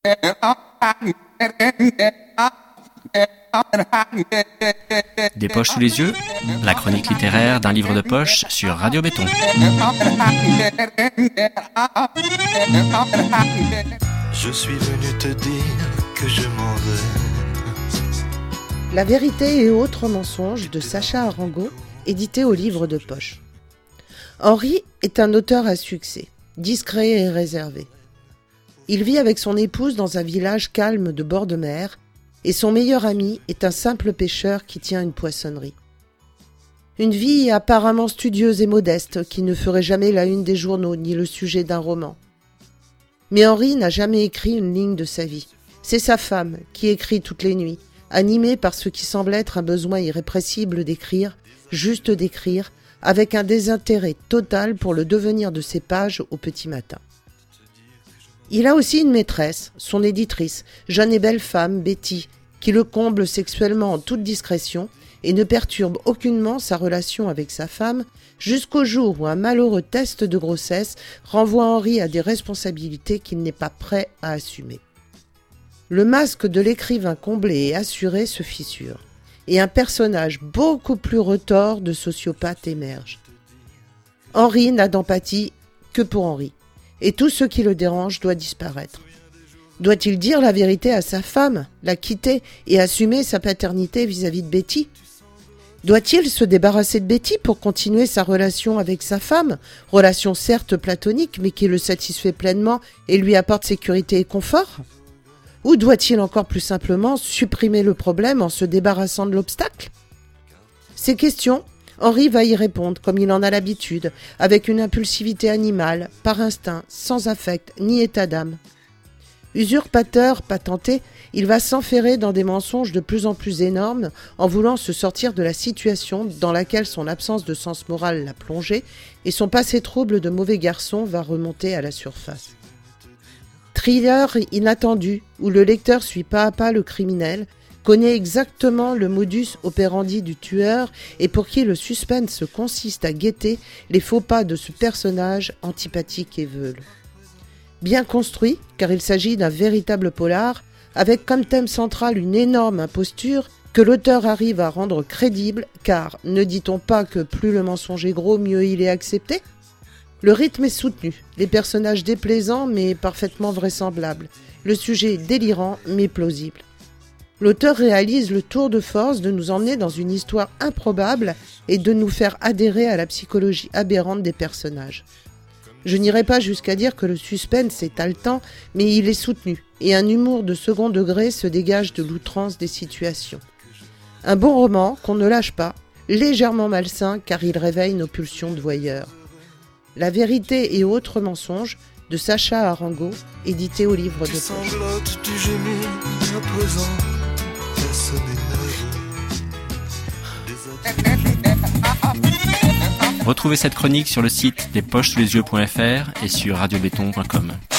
Des poches sous les yeux, la chronique littéraire d'un livre de poche sur Radio Béton. Je suis venu te dire que je m'en vais. La vérité et autres mensonges de Sacha Arango, édité au livre de poche. Henri est un auteur à succès, discret et réservé. Il vit avec son épouse dans un village calme de bord de mer et son meilleur ami est un simple pêcheur qui tient une poissonnerie. Une vie apparemment studieuse et modeste qui ne ferait jamais la une des journaux ni le sujet d'un roman. Mais Henri n'a jamais écrit une ligne de sa vie. C'est sa femme qui écrit toutes les nuits, animée par ce qui semble être un besoin irrépressible d'écrire, juste d'écrire, avec un désintérêt total pour le devenir de ses pages au petit matin. Il a aussi une maîtresse, son éditrice, jeune et belle femme, Betty, qui le comble sexuellement en toute discrétion et ne perturbe aucunement sa relation avec sa femme jusqu'au jour où un malheureux test de grossesse renvoie Henri à des responsabilités qu'il n'est pas prêt à assumer. Le masque de l'écrivain comblé et assuré se fissure, et un personnage beaucoup plus retors de sociopathe émerge. Henri n'a d'empathie que pour Henri, et tout ce qui le dérange doit disparaître. Doit-il dire la vérité à sa femme, la quitter et assumer sa paternité vis-à-vis de Betty ? Doit-il se débarrasser de Betty pour continuer sa relation avec sa femme, relation certes platonique mais qui le satisfait pleinement et lui apporte sécurité et confort ? Ou doit-il encore plus simplement supprimer le problème en se débarrassant de l'obstacle ? Ces questions, Henri va y répondre comme il en a l'habitude, avec une impulsivité animale, par instinct, sans affect ni état d'âme. Usurpateur patenté, il va s'enferrer dans des mensonges de plus en plus énormes en voulant se sortir de la situation dans laquelle son absence de sens moral l'a plongé et son passé trouble de mauvais garçon va remonter à la surface. Thriller inattendu, où le lecteur suit pas à pas le criminel, connaît exactement le modus operandi du tueur et pour qui le suspense consiste à guetter les faux pas de ce personnage antipathique et veule. Bien construit, car il s'agit d'un véritable polar, avec comme thème central une énorme imposture que l'auteur arrive à rendre crédible, car ne dit-on pas que plus le mensonge est gros, mieux il est accepté ? Le rythme est soutenu, les personnages déplaisants mais parfaitement vraisemblables, le sujet délirant mais plausible. L'auteur réalise le tour de force de nous emmener dans une histoire improbable et de nous faire adhérer à la psychologie aberrante des personnages. Je n'irai pas jusqu'à dire que le suspense est haletant, mais il est soutenu, et un humour de second degré se dégage de l'outrance des situations. Un bon roman qu'on ne lâche pas, légèrement malsain car il réveille nos pulsions de voyeur. La vérité et autres mensonges de Sacha Arango, édité au livre de poche. Sanglote, tu gémis, à présent, personne Retrouvez cette chronique sur le site despochessouslesyeux.fr et sur radiobéton.com.